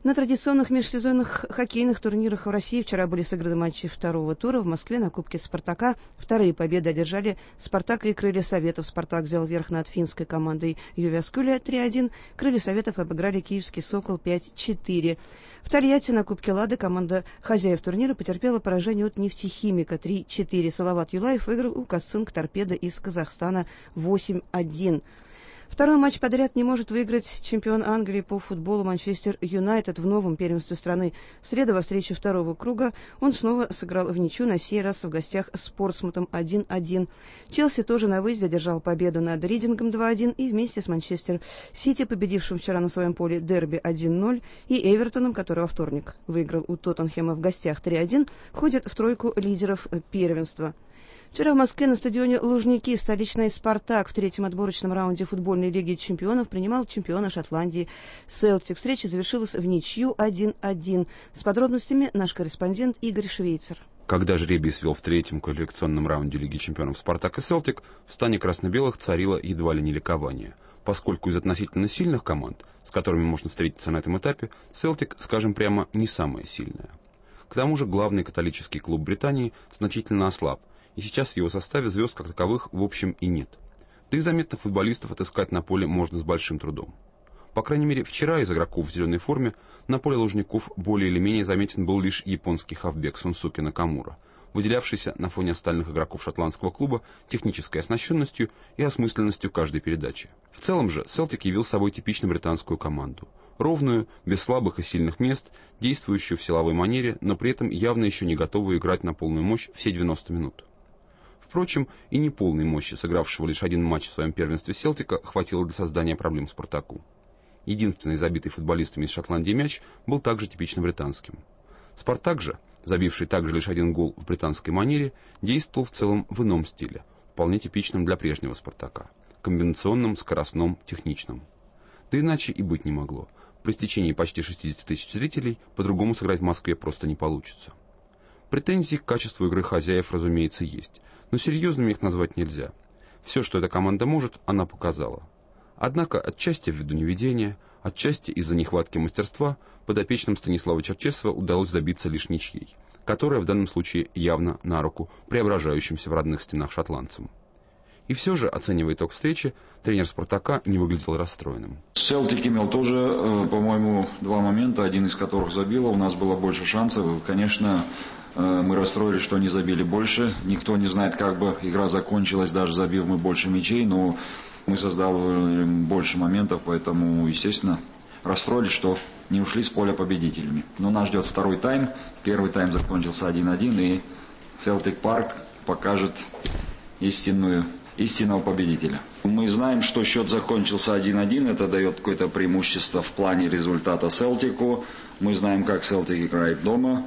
На традиционных межсезонных хоккейных турнирах в России вчера были сыграны матчи второго тура. В Москве на Кубке Спартака вторые победы одержали Спартак и Крылья Советов. Спартак взял верх над финской командой Ювяскюля три один. Крылья Советов обыграли киевский Сокол пять четыре. В Тольятти на Кубке Лады команда хозяев турнира потерпела поражение от Нефтехимика три четыре. Салават Юлаев выиграл у Касцинк Торпедо из Казахстана восемь один. Второй матч подряд не может выиграть чемпион Англии по футболу Манчестер Юнайтед в новом первенстве страны. В среду во встрече второго круга он снова сыграл в ничью, на сей раз в гостях с Портсмутом один один. Челси тоже на выезде одержал победу над Ридингом два один и вместе с Манчестер Сити, победившим вчера на своем поле дерби один ноль, и Эвертоном, который во вторник выиграл у Тоттенхэма в гостях три один, входят в тройку лидеров первенства. Вчера в Москве на стадионе Лужники столичный «Спартак» в третьем отборочном раунде футбольной лиги чемпионов принимал чемпиона Шотландии «Селтик». Встреча завершилась в ничью один один. С подробностями наш корреспондент Игорь Швейцер. Когда жребий свел в третьем квалификационном раунде Лиги чемпионов «Спартак» и «Селтик», в стане красно-белых царило едва ли не ликование, поскольку из относительно сильных команд, с которыми можно встретиться на этом этапе, «Селтик», скажем прямо, не самая сильная. К тому же главный католический клуб Британии значительно ослаб, и сейчас в его составе звезд как таковых в общем и нет. Да и заметных футболистов отыскать на поле можно с большим трудом. По крайней мере, вчера из игроков в зеленой форме на поле Лужников более или менее заметен был лишь японский хавбек Сунсуке Накамура, выделявшийся на фоне остальных игроков шотландского клуба технической оснащенностью и осмысленностью каждой передачи. В целом же Селтик явил собой типично британскую команду. Ровную, без слабых и сильных мест, действующую в силовой манере, но при этом явно еще не готовую играть на полную мощь все девяносто минут. Впрочем, и неполной мощи сыгравшего лишь один матч в своем первенстве Селтика хватило для создания проблем Спартаку. Единственный забитый футболистами из Шотландии мяч был также типично британским. Спартак же, забивший также лишь один гол в британской манере, действовал в целом в ином стиле, вполне типичном для прежнего Спартака, комбинационном, скоростном, техничном. Да иначе и быть не могло. При стечении почти шестидесяти тысяч зрителей по-другому сыграть в Москве просто не получится. Претензии к качеству игры хозяев, разумеется, есть, но серьезными их назвать нельзя. Все, что эта команда может, она показала. Однако, отчасти ввиду неведения, отчасти из-за нехватки мастерства, подопечным Станислава Черчесова удалось добиться лишь ничьей, которая в данном случае явно на руку преображающимся в родных стенах шотландцам. И все же, оценивая итог встречи, тренер «Спартака» не выглядел расстроенным. Селтик имел тоже, по-моему, два момента, один из которых забило. У нас было больше шансов. Конечно, мы расстроились, что не забили больше. Никто не знает, как бы игра закончилась, даже забив мы больше мячей. Но мы создали больше моментов, поэтому, естественно, расстроились, что не ушли с поля победителями. Но нас ждет второй тайм. Первый тайм закончился один один, и Селтик Парк покажет истинную... истинного победителя. Мы знаем, что счет закончился один один, это дает какое-то преимущество в плане результата Селтику. Мы знаем, как Селтик играет дома,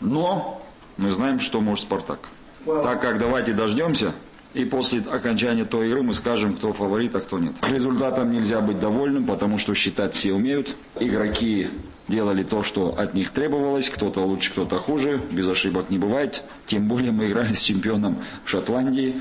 но мы знаем, что может Спартак. Так как давайте дождемся, и после окончания той игры мы скажем, кто фаворит, а кто нет. Результатом нельзя быть довольным, потому что считать все умеют. Игроки делали то, что от них требовалось, кто-то лучше, кто-то хуже, без ошибок не бывает. Тем более мы играли с чемпионом Шотландии.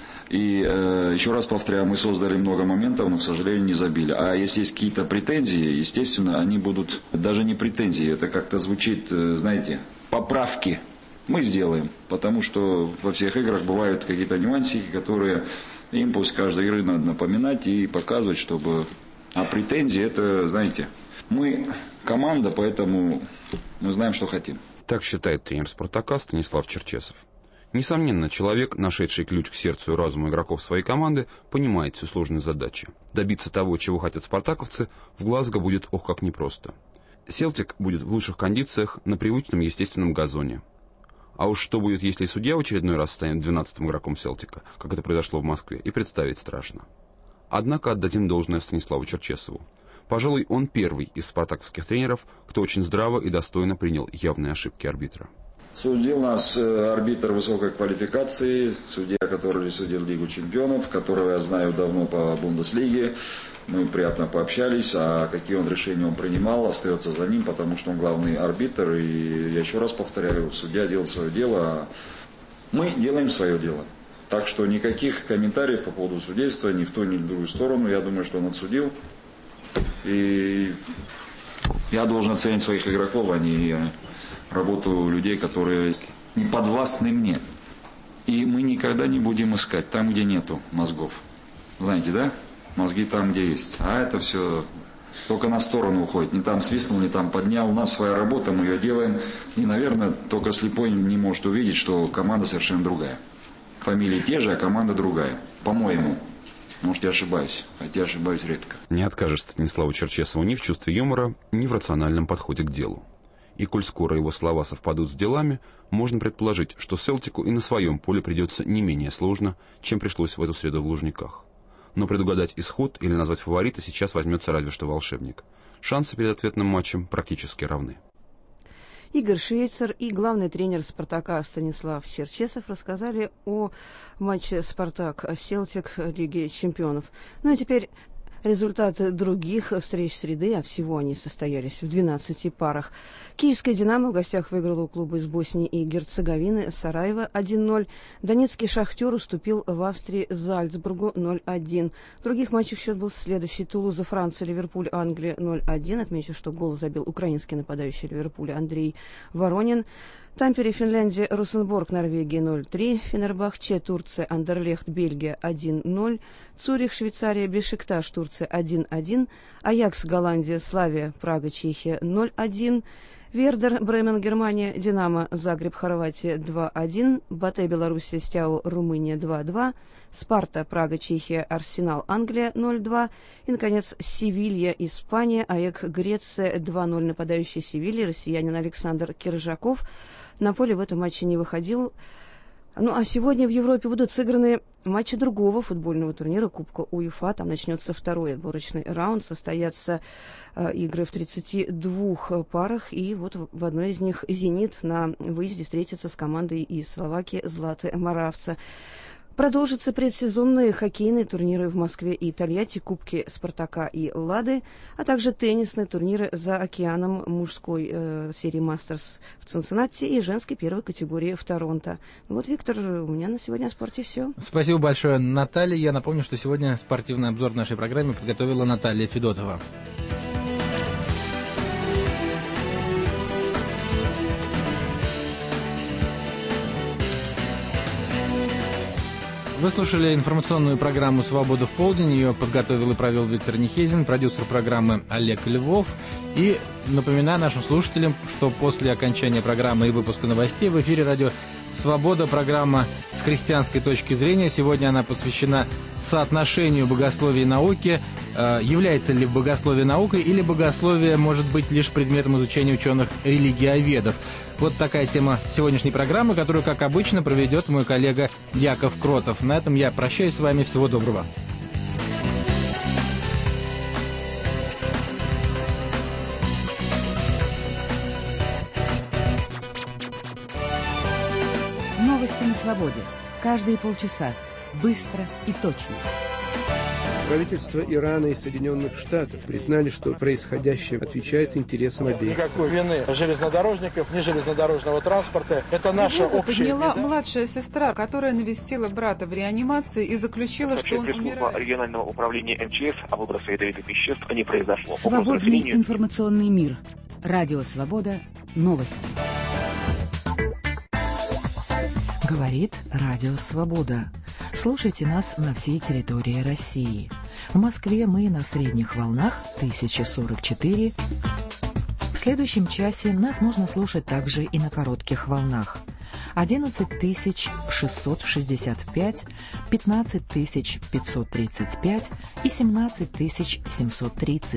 И э, еще раз повторяю, мы создали много моментов, но, к сожалению, не забили. А если есть какие-то претензии, естественно, они будут даже не претензии, это как-то звучит, э, знаете, поправки мы сделаем. Потому что во всех играх бывают какие-то нюансики, которые им после каждой игры надо напоминать и показывать, чтобы... А претензии, это, знаете, мы команда, поэтому мы знаем, что хотим. Так считает тренер «Спартака» Станислав Черчесов. Несомненно, человек, нашедший ключ к сердцу и разуму игроков своей команды, понимает всю сложность задачи. Добиться того, чего хотят спартаковцы, в Глазго будет ох как непросто. Селтик будет в лучших кондициях на привычном естественном газоне. А уж что будет, если судья в очередной раз станет двенадцатым игроком Селтика, как это произошло в Москве, и представить страшно. Однако отдадим должное Станиславу Черчесову. Пожалуй, он первый из спартаковских тренеров, кто очень здраво и достойно принял явные ошибки арбитра. Судил нас э, арбитр высокой квалификации, судья, который судил Лигу чемпионов, которого я знаю давно по Бундеслиге. Мы приятно пообщались, а какие он решения он принимал, остается за ним, потому что он главный арбитр. И я еще раз повторяю, судья делает свое дело, а мы делаем свое дело. Так что никаких комментариев по поводу судейства ни в ту, ни в другую сторону. Я думаю, что он отсудил. И Я должен оценить своих игроков, а не работу людей, которые не подвластны мне. И мы никогда не будем искать там, где нету мозгов. Знаете, да? Мозги там, где есть. А это все только на сторону уходит. Не там свистнул, не там поднял. У нас своя работа, мы ее делаем. И, наверное, только слепой не может увидеть, что команда совершенно другая. Фамилии те же, а команда другая. По-моему. Может, я ошибаюсь, хотя ошибаюсь редко. Не откажешь Станиславу Черчесову ни в чувстве юмора, ни в рациональном подходе к делу. И коль скоро его слова совпадут с делами, можно предположить, что Селтику и на своем поле придется не менее сложно, чем пришлось в эту среду в Лужниках. Но предугадать исход или назвать фаворита сейчас возьмется разве что волшебник. Шансы перед ответным матчем практически равны. Игорь Швейцар и главный тренер «Спартака» Станислав Черчесов рассказали о матче «Спартак-Селтик» Лиги чемпионов. Ну и теперь результаты других встреч среды, а всего они состоялись в двенадцати парах. Киевская «Динамо» в гостях выиграла у клуба из Боснии и Герцеговины Сараево один ноль. Донецкий «Шахтер» уступил в Австрии Зальцбургу ноль один. В других матчах счет был следующий. Тулуза, Франция, Ливерпуль, Англия ноль один. Отмечу, что гол забил украинский нападающий Ливерпуля Андрей Воронин. Тампере, Финляндия, Росенборг, Норвегия ноль три, Фенербахче, Турция, Андерлехт, Бельгия один ноль, Цюрих, Швейцария, Бешикташ, Турция один один, Аякс, Голландия, Славия, Прага, Чехия ноль один, Вердер, Бремен, Германия, Динамо, Загреб, Хорватия два один, Батэ, Белоруссия, Стяу, Румыния два два, Спарта, Прага, Чехия, Арсенал, Англия ноль два и, наконец, Севилья, Испания, АЭК, Греция два ноль. Нападающий Севильи, россиянин Александр Киржаков, на поле в этом матче не выходил. Ну, а сегодня в Европе будут сыграны матчи другого футбольного турнира Кубка УЕФА. Там начнется второй отборочный раунд. Состоятся э, игры в тридцати двух парах. И вот в, в одной из них «Зенит» на выезде встретится с командой из Словакии «Златы Моравца». Продолжатся предсезонные хоккейные турниры в Москве и Тольятти, кубки «Спартака» и «Лады», а также теннисные турниры за океаном мужской э, серии «Мастерс» в Цинциннати и женской первой категории в Торонто. Ну вот, Виктор, у меня на сегодня о спорте все. Спасибо большое, Наталья. Я напомню, что сегодня спортивный обзор в нашей программе подготовила Наталья Федотова. Вы слушали информационную программу «Свобода в полдень». Ее подготовил и провел Виктор Нехезин, продюсер программы Олег Львов. И напоминаю нашим слушателям, что после окончания программы и выпуска новостей в эфире радио «Свобода» программа с христианской точки зрения. Сегодня она посвящена соотношению богословия и науки. Является ли богословие наукой или богословие может быть лишь предметом изучения ученых-религиоведов? Вот такая тема сегодняшней программы, которую, как обычно, проведет мой коллега Яков Кротов. На этом я прощаюсь с вами. Всего доброго. Новости на свободе. Каждые полчаса. Быстро и точно. Правительства Ирана и Соединенных Штатов признали, что происходящее отвечает интересам обеих. Никакой вины железнодорожников, ни железнодорожного транспорта. Это наша общая подняла беда. Младшая сестра, которая навестила брата в реанимации и заключила, что он умирает. Регионального управления эм че эс о выбросе ядовитых веществ не произошло. Свободный информационный мир. Радио «Свобода». Новости. Говорит Радио «Свобода». Слушайте нас на всей территории России. В Москве мы на средних волнах тысяча сорок четыре. В следующем часе нас можно слушать также и на коротких волнах. одиннадцать тысяч шестьсот шестьдесят пять, пятнадцать тысяч пятьсот тридцать пять и семнадцать тысяч семьсот тридцать.